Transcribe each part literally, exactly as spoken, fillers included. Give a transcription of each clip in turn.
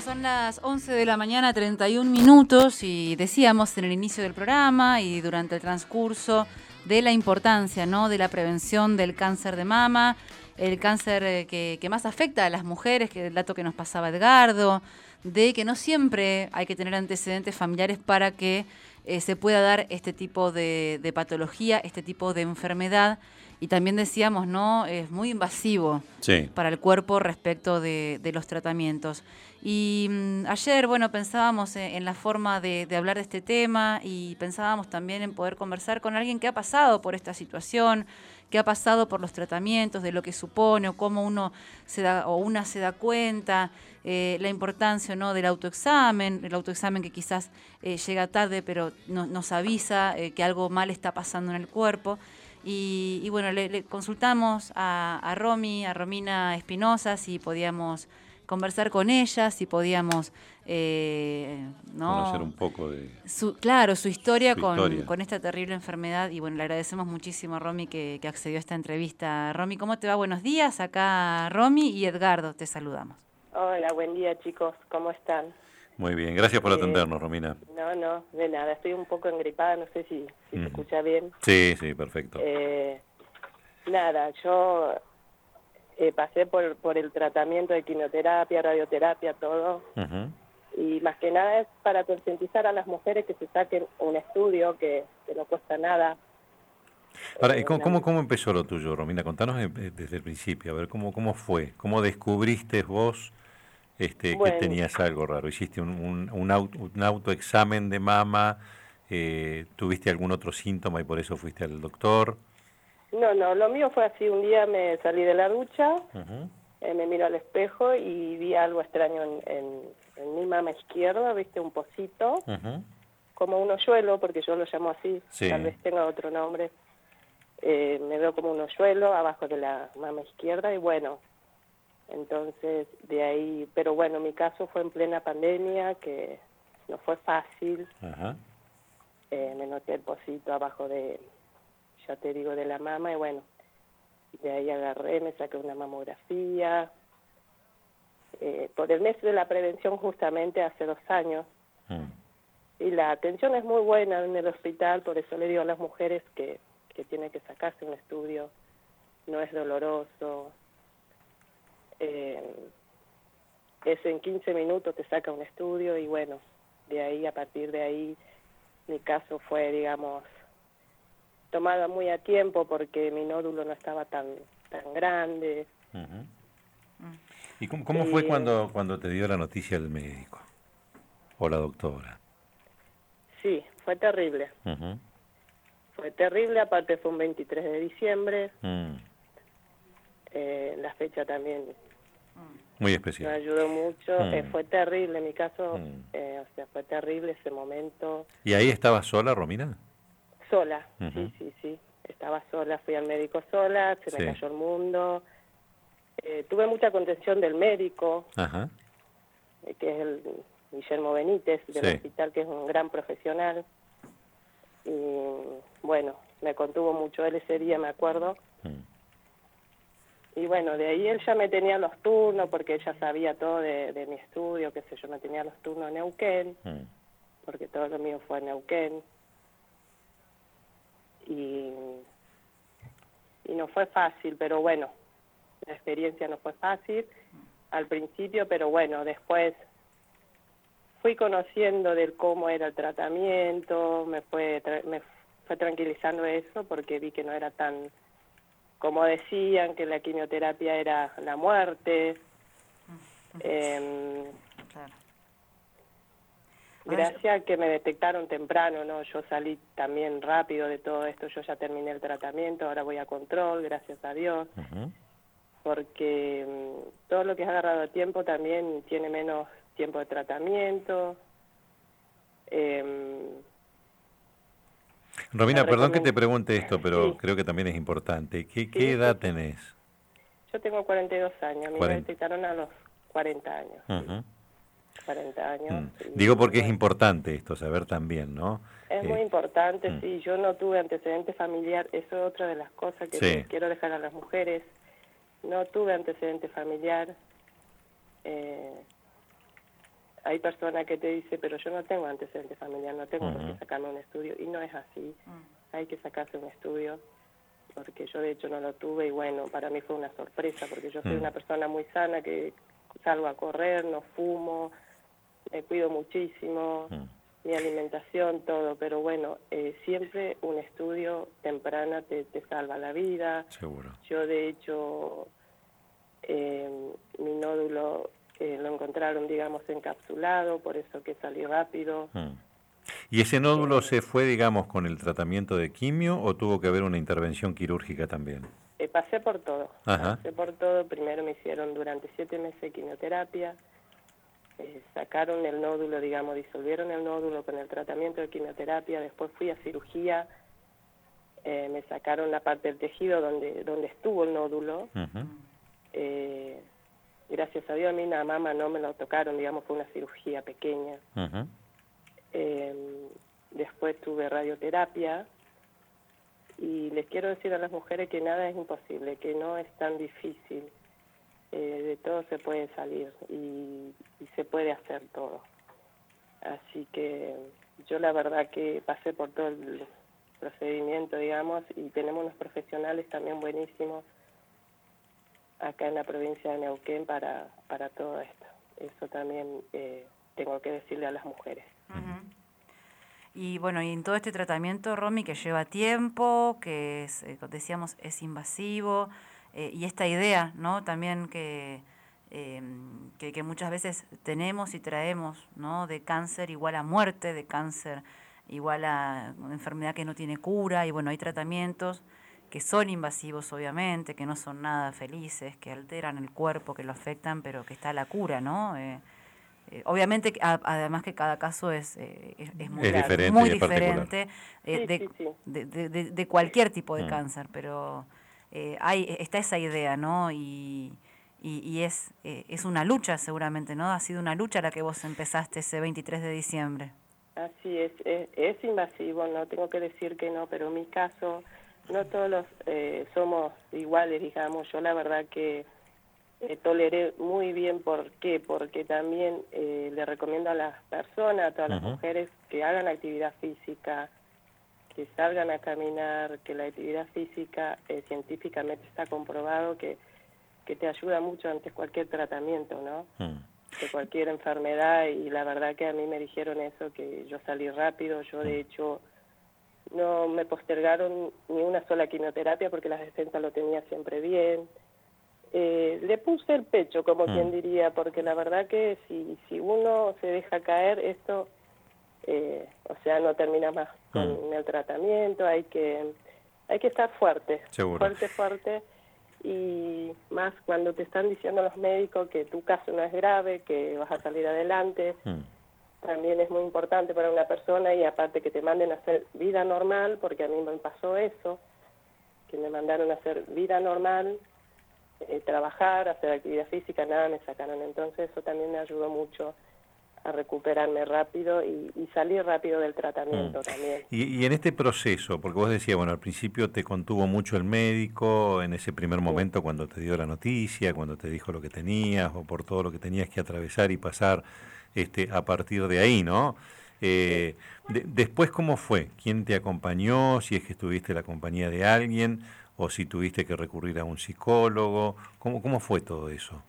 Son las once de la mañana, treinta y un minutos, y decíamos en el inicio del programa y durante el transcurso de la importancia, ¿no?, de la prevención del cáncer de mama, el cáncer que, que más afecta a las mujeres, que es el dato que nos pasaba Edgardo, de que no siempre hay que tener antecedentes familiares para que eh, se pueda dar este tipo de, de patología, este tipo de enfermedad. Y también decíamos, ¿no?, es muy invasivo sí. para el cuerpo respecto de, de los tratamientos. Y mmm, ayer, bueno, pensábamos en, en la forma de, de hablar de este tema y pensábamos también en poder conversar con alguien que ha pasado por esta situación, que ha pasado por los tratamientos, de lo que supone o cómo uno se da o una se da cuenta, eh, la importancia, ¿no?, del autoexamen, el autoexamen que quizás eh, llega tarde pero no, nos avisa eh, que algo mal está pasando en el cuerpo. Y, y bueno, le, le consultamos a, a Romy, a Romina Espinosa, si podíamos conversar con ella, si podíamos eh, ¿no? conocer un poco de su, claro, su historia, su con, historia. con esta terrible enfermedad. Y bueno, le agradecemos muchísimo a Romy que, que accedió a esta entrevista. Romy, ¿cómo te va? Buenos días. Acá Romy y Edgardo, te saludamos. Hola, buen día, chicos. ¿Cómo están? Muy bien, gracias por Eh, atendernos, Romina. No, no, de nada. Estoy un poco engripada, no sé si, si uh-huh. se escucha bien. Sí, sí, perfecto. Eh, nada, yo eh, pasé por, por el tratamiento de quimioterapia, radioterapia, todo. Uh-huh. Y más que nada es para concientizar a las mujeres que se saquen un estudio que, que no cuesta nada. Ahora, eh, ¿cómo, una... cómo, ¿cómo empezó lo tuyo, Romina? Contanos desde el principio, a ver, ¿cómo, cómo fue? ¿Cómo descubriste vos este, bueno, que tenías algo raro? ¿Hiciste un, un, un, auto, un autoexamen de mama? Eh, ¿Tuviste algún otro síntoma y por eso fuiste al doctor? No, no, lo mío fue así. Un día me salí de la ducha, uh-huh. eh, me miro al espejo y vi algo extraño en, en, en mi mama izquierda, viste, un pocito, uh-huh. como un hoyuelo, porque yo lo llamo así, sí. Tal vez tenga otro nombre. Eh, me veo como un hoyuelo abajo de la mama izquierda y bueno, entonces de ahí, pero bueno, mi caso fue en plena pandemia, que no fue fácil. uh-huh. eh, me noté el pocito abajo de, ya te digo, de la mama y bueno, de ahí agarré, me saqué una mamografía, eh, por el mes de la prevención justamente hace dos años. uh-huh. Y la atención es muy buena en el hospital, por eso le digo a las mujeres que, que tienen que sacarse un estudio, no es doloroso, eh, es en quince minutos te saca un estudio y bueno, de ahí, a partir de ahí, mi caso fue, digamos, tomada muy a tiempo porque mi nódulo no estaba tan tan grande. Uh-huh. ¿Y cómo, cómo y, fue cuando, cuando te dio la noticia el médico o la doctora? Sí, fue terrible. Uh-huh. Fue terrible, aparte fue un veintitrés de diciembre. Mm. Eh, la fecha también muy especial. me ayudó mucho. Mm. Eh, fue terrible, en mi caso, mm. eh, o sea, fue terrible ese momento. ¿Y ahí estabas sola, Romina? Sola, uh-huh. sí, sí, sí. Estaba sola, fui al médico sola, se sí. me cayó el mundo. Eh, tuve mucha contención del médico, Ajá. eh, que es el Guillermo Benítez, del sí. hospital, que es un gran profesional. Y bueno, me contuvo mucho él ese día, me acuerdo. Mm. Y bueno, de ahí él ya me tenía los turnos, porque él ya sabía todo de, de mi estudio, qué sé yo, me tenía los turnos en Neuquén, mm. porque todo lo mío fue en Neuquén. Y, y no fue fácil, pero bueno, la experiencia no fue fácil al principio, pero bueno, después fui conociendo del cómo era el tratamiento, me fue me fue tranquilizando eso, porque vi que no era tan, como decían, que la quimioterapia era la muerte. Eh, claro. Gracias a que me detectaron temprano, ¿no? Yo salí también rápido de todo esto, yo ya terminé el tratamiento, ahora voy a control, gracias a Dios. Uh-huh. Porque um, todo lo que es agarrado a tiempo también tiene menos tiempo de tratamiento. Eh, Romina, perdón que te pregunte esto, pero sí. creo que también es importante. ¿Qué, sí, qué edad sí. tenés? Yo tengo cuarenta y dos años, me cuarenta. detectaron a los cuarenta años. Uh-huh. Sí. cuarenta años. Mm. Y, Digo porque bueno, es importante esto, saber también, ¿no? Es eh, muy importante, mm. sí. Yo no tuve antecedente familiar, eso es otra de las cosas que sí. quiero dejar a las mujeres. No tuve antecedente familiar. Eh, hay personas que te dicen, pero yo no tengo antecedentes familiares, no tengo Uh-huh. por qué sacarme un estudio, y no es así. Uh-huh. Hay que sacarse un estudio, porque yo de hecho no lo tuve, y bueno, para mí fue una sorpresa, porque yo soy uh-huh. una persona muy sana, que salgo a correr, no fumo, me cuido muchísimo, uh-huh. mi alimentación, todo, pero bueno, eh, siempre un estudio temprano te, te salva la vida. Seguro. Yo de hecho, eh, mi nódulo eh, lo encontraron, digamos, encapsulado, por eso que salí rápido. Uh-huh. ¿Y ese nódulo eh, se fue, digamos, con el tratamiento de quimio o tuvo que haber una intervención quirúrgica también? Eh, pasé por todo, Ajá. pasé por todo. Primero me hicieron durante siete meses quimioterapia, eh, sacaron el nódulo, digamos, disolvieron el nódulo con el tratamiento de quimioterapia, después fui a cirugía, eh, me sacaron la parte del tejido donde, donde estuvo el nódulo. Uh-huh. eh, gracias a Dios a mí la mama no me lo tocaron, digamos, fue una cirugía pequeña. Uh-huh. Eh, después tuve radioterapia, y les quiero decir a las mujeres que nada es imposible, que no es tan difícil, eh, de todo se puede salir y, y se puede hacer todo. Así que yo la verdad que pasé por todo el procedimiento, digamos, y tenemos unos profesionales también buenísimos acá en la provincia de Neuquén para, para todo esto. Eso también eh, tengo que decirle a las mujeres. Uh-huh. Y bueno, y en todo este tratamiento, Romy, que lleva tiempo, que es, eh, decíamos, es invasivo, eh, y esta idea, ¿no? También que, eh, que, que muchas veces tenemos y traemos, ¿no? De cáncer igual a muerte, de cáncer igual a una enfermedad que no tiene cura, y bueno, hay tratamientos que son invasivos, obviamente, que no son nada felices, que alteran el cuerpo, que lo afectan, pero que está la cura, ¿no? Eh, Eh, obviamente, a, además que cada caso es, eh, es, es muy, es diferente, muy es diferente eh, sí, de, sí, sí. De, de, de, de cualquier tipo de mm. cáncer, pero eh, hay está esa idea, ¿no? Y, y, y es, eh, es una lucha seguramente, ¿no? Ha sido una lucha la que vos empezaste ese veintitrés de diciembre. Así es, es, es invasivo, no tengo que decir que no, pero en mi caso no todos los, eh, somos iguales, digamos. Yo la verdad que Eh, toleré muy bien. ¿Por qué? Porque también eh, le recomiendo a las personas, a todas uh-huh. las mujeres, que hagan actividad física, que salgan a caminar, que la actividad física eh, científicamente está comprobado que, que te ayuda mucho ante cualquier tratamiento, ¿no? Uh-huh. De cualquier enfermedad, y la verdad que a mí me dijeron eso, que yo salí rápido. Yo de hecho no me postergaron ni una sola quimioterapia porque las defensas lo tenía siempre bien. Eh, le puse el pecho, como mm. quien diría, porque la verdad que si, si uno se deja caer, esto, eh, o sea, no termina más con mm. el tratamiento. Hay que hay que estar fuerte, Seguro. fuerte, fuerte, y más cuando te están diciendo los médicos que tu caso no es grave, que vas a salir adelante. Mm. También es muy importante para una persona, y aparte que te manden a hacer vida normal, porque a mí me pasó eso, que me mandaron a hacer vida normal, Eh, trabajar, hacer actividad física, nada me sacaron. Entonces eso también me ayudó mucho a recuperarme rápido y, y salir rápido del tratamiento mm. también. Y, y en este proceso, porque vos decías, bueno, al principio te contuvo mucho el médico, en ese primer momento sí. cuando te dio la noticia, cuando te dijo lo que tenías, o por todo lo que tenías que atravesar y pasar este, a partir de ahí, ¿no? Eh, sí. de, después, ¿cómo fue? ¿Quién te acompañó? Si es que estuviste en la compañía de alguien, o si tuviste que recurrir a un psicólogo. ¿Cómo, cómo fue todo eso?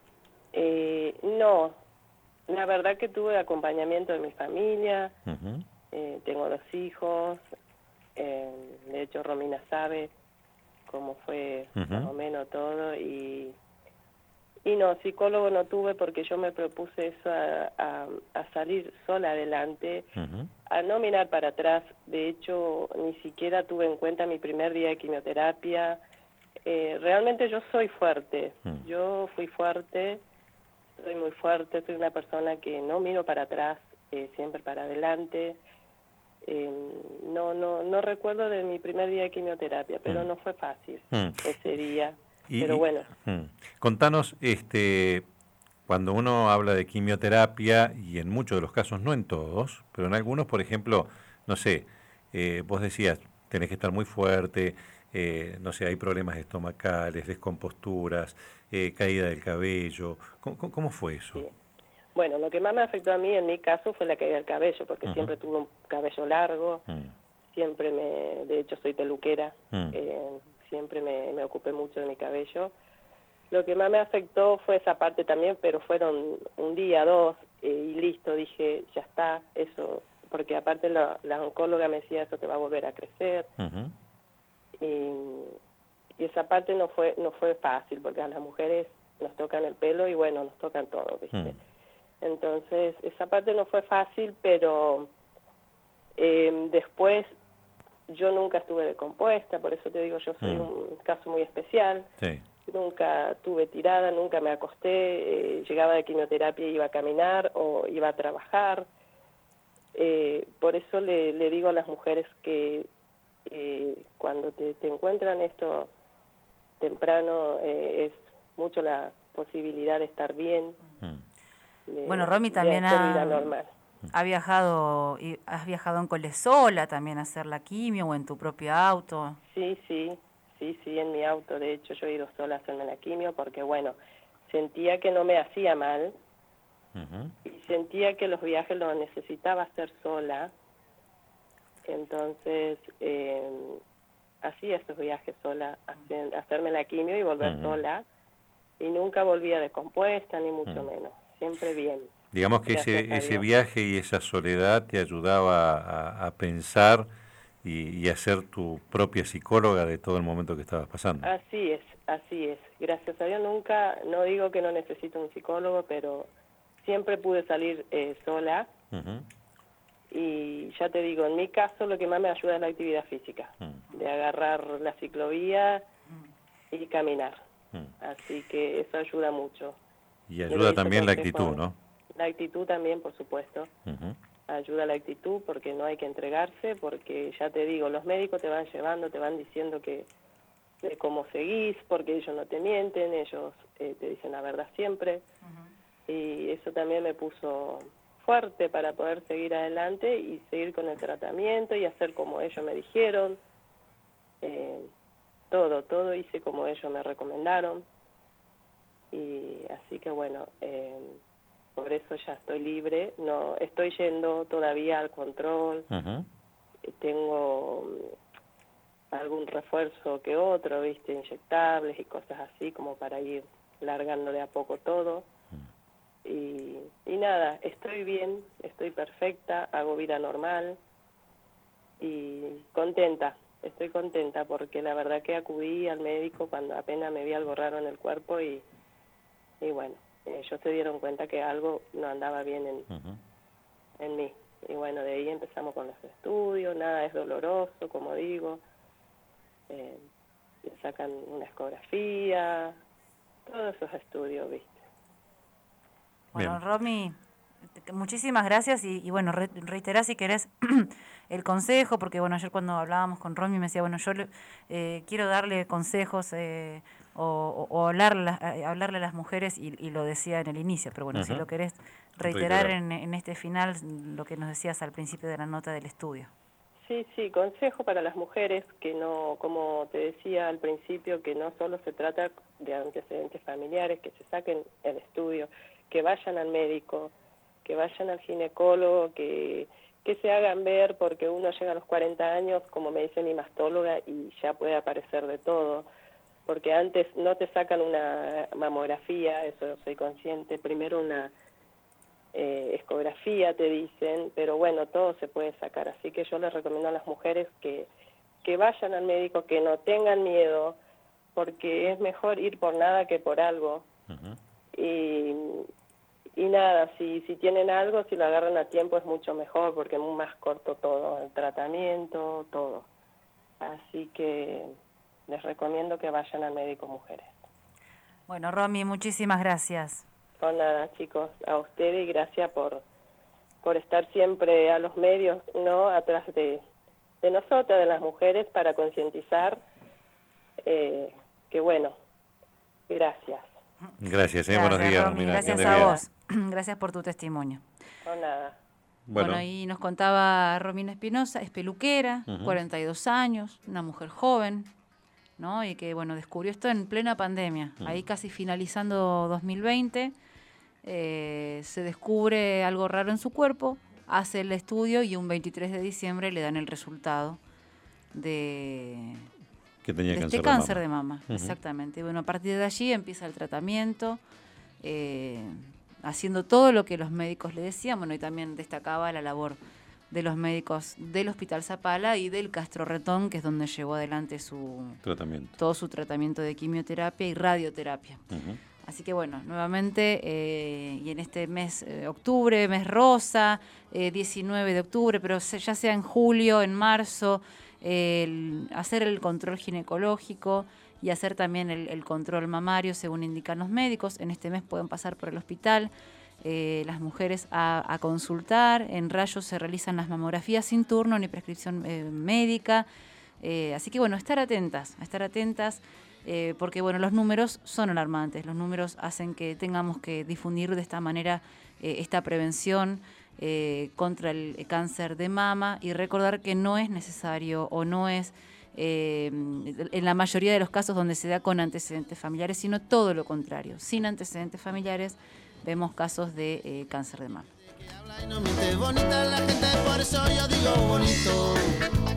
Eh, no, la verdad que tuve acompañamiento de mi familia, uh-huh. eh, tengo dos hijos, eh, de hecho Romina sabe cómo fue uh-huh. más o menos todo, y, y no, psicólogo no tuve porque yo me propuse eso, a, a, a salir sola adelante, uh-huh. a no mirar para atrás. De hecho, ni siquiera tuve en cuenta mi primer día de quimioterapia. Eh, realmente yo soy fuerte, mm. yo fui fuerte, soy muy fuerte, soy una persona que no miro para atrás, eh, siempre para adelante. Eh, no, no, no recuerdo de mi primer día de quimioterapia, pero mm. no fue fácil mm. ese día, y, pero bueno. Mm. Contanos, este... Cuando uno habla de quimioterapia, y en muchos de los casos, no en todos, pero en algunos, por ejemplo, no sé, eh, vos decías, tenés que estar muy fuerte, eh, no sé, hay problemas estomacales, descomposturas, eh, caída del cabello. ¿Cómo, cómo fue eso? Sí. Bueno, lo que más me afectó a mí en mi caso fue la caída del cabello, porque uh-huh. siempre tuve un cabello largo, uh-huh. siempre me, de hecho soy peluquera, uh-huh. eh, siempre me, me ocupé mucho de mi cabello. Lo que más me afectó fue esa parte también, pero fueron un día, dos, eh, y listo, dije, ya está, eso, porque aparte la, la oncóloga me decía, eso te va a volver a crecer, uh-huh. y, y esa parte no fue no fue fácil, porque a las mujeres nos tocan el pelo y bueno, nos tocan todo, ¿viste? Uh-huh. Entonces, esa parte no fue fácil, pero eh, después yo nunca estuve decompuesta, por eso te digo, yo soy uh-huh. un caso muy especial. Sí. Nunca tuve tirada, nunca me acosté, eh, llegaba de quimioterapia y iba a caminar o iba a trabajar. Eh, por eso le, le digo a las mujeres que eh, cuando te, te encuentran esto temprano, eh, es mucho la posibilidad de estar bien. De, bueno, Romy también ha, ha viajado, y has viajado en cole sola también a hacer la quimio o en tu propio auto. Sí, sí. Sí, sí, en mi auto, de hecho yo he ido sola a hacerme la quimio porque, bueno, sentía que no me hacía mal uh-huh. y sentía que los viajes los necesitaba hacer sola, entonces eh, hacía esos viajes sola, hacer, hacerme la quimio y volver uh-huh. sola, y nunca volvía descompuesta, ni mucho uh-huh. menos, siempre bien. Digamos que ese, ese viaje y esa soledad te ayudaba a, a pensar Y, y a ser tu propia psicóloga de todo el momento que estabas pasando. Así es, así es. Gracias a Dios nunca, no digo que no necesito un psicólogo, pero siempre pude salir eh, sola. Uh-huh. Y ya te digo, en mi caso lo que más me ayuda es la actividad física, uh-huh. de agarrar la ciclovía y caminar. Uh-huh. Así que eso ayuda mucho. Y ayuda también la actitud, ¿no? La actitud también, por supuesto. Uh-huh. Ayuda a la actitud porque no hay que entregarse, porque ya te digo, los médicos te van llevando, te van diciendo que de cómo seguís, porque ellos no te mienten, ellos eh, te dicen la verdad siempre, uh-huh. y eso también me puso fuerte para poder seguir adelante y seguir con el tratamiento y hacer como ellos me dijeron, eh, todo, todo hice como ellos me recomendaron, y así que bueno, eh, por eso ya estoy libre, no estoy yendo todavía al control, uh-huh. tengo um, algún refuerzo que otro, viste, inyectables y cosas así, como para ir largando de a poco todo, uh-huh. y, y nada, estoy bien, estoy perfecta, hago vida normal, y contenta, estoy contenta, porque la verdad que acudí al médico cuando apenas me vi algo raro en el cuerpo, y, y bueno, ellos se dieron cuenta que algo no andaba bien en, uh-huh. en mí. Y bueno, de ahí empezamos con los estudios, nada es doloroso, como digo. Eh, le sacan una ecografía, todos esos estudios, ¿viste? Bueno, Romy, muchísimas gracias y, y bueno, re, reiterá si querés el consejo, porque bueno, ayer cuando hablábamos con Romy me decía, bueno, yo eh, quiero darle consejos eh, o, o, o hablarle, hablarle a las mujeres y, y lo decía en el inicio, pero bueno, uh-huh. si lo querés reiterar en, en este final lo que nos decías al principio de la nota del estudio. Sí, sí, consejo para las mujeres que no, como te decía al principio, que no solo se trata de antecedentes familiares, que se saquen el estudio, que vayan al médico, que vayan al ginecólogo, que, que se hagan ver, porque uno llega a los cuarenta años, como me dice mi mastóloga, y ya puede aparecer de todo, porque antes no te sacan una mamografía, eso soy consciente, primero una eh, ecografía te dicen, pero bueno, todo se puede sacar, así que yo les recomiendo a las mujeres que, que vayan al médico, que no tengan miedo, porque es mejor ir por nada que por algo. Uh-huh. y, y nada, si, si tienen algo, si lo agarran a tiempo es mucho mejor, porque es más corto todo, el tratamiento, todo. Así que les recomiendo que vayan al médico mujeres. Bueno, Romy, muchísimas gracias. Con nada, chicos, a ustedes y gracias por, por estar siempre a los medios, ¿no?, atrás de, de nosotras, de las mujeres, para concientizar, eh, que bueno, gracias. Gracias, eh, gracias buenos días, Romy, Romina. Gracias a vos, gracias por tu testimonio. Con nada. Bueno, bueno, y nos contaba Romina Espinosa, es peluquera, uh-huh. cuarenta y dos años, una mujer joven, ¿no? Y que, bueno, descubrió esto en plena pandemia, uh-huh. ahí casi finalizando dos mil veinte, eh, se descubre algo raro en su cuerpo, hace el estudio y un veintitrés de diciembre le dan el resultado de, que tenía de cáncer este de cáncer mama. de mama. Uh-huh. Exactamente. Y bueno, a partir de allí empieza el tratamiento, eh, haciendo todo lo que los médicos le decían. Bueno, y también destacaba la labor de los médicos del Hospital Zapala y del Castro Retón, que es donde llevó adelante su tratamiento. todo su tratamiento de quimioterapia y radioterapia. Uh-huh. Así que bueno, nuevamente, eh, y en este mes de eh, octubre, mes rosa, eh, diecinueve de octubre, pero se, ya sea en julio, en marzo, eh, el, hacer el control ginecológico y hacer también el, el control mamario, según indican los médicos. En este mes pueden pasar por el hospital eh, las mujeres a, a consultar. En rayos se realizan las mamografías sin turno ni prescripción eh, médica. Eh, así que bueno, estar atentas, estar atentas. Eh, porque bueno, los números son alarmantes, los números hacen que tengamos que difundir de esta manera eh, esta prevención eh, contra el cáncer de mama y recordar que no es necesario o no es eh, en la mayoría de los casos donde se da con antecedentes familiares, sino todo lo contrario, sin antecedentes familiares vemos casos de eh, cáncer de mama. Bonita la gente, por eso yo digo bonito.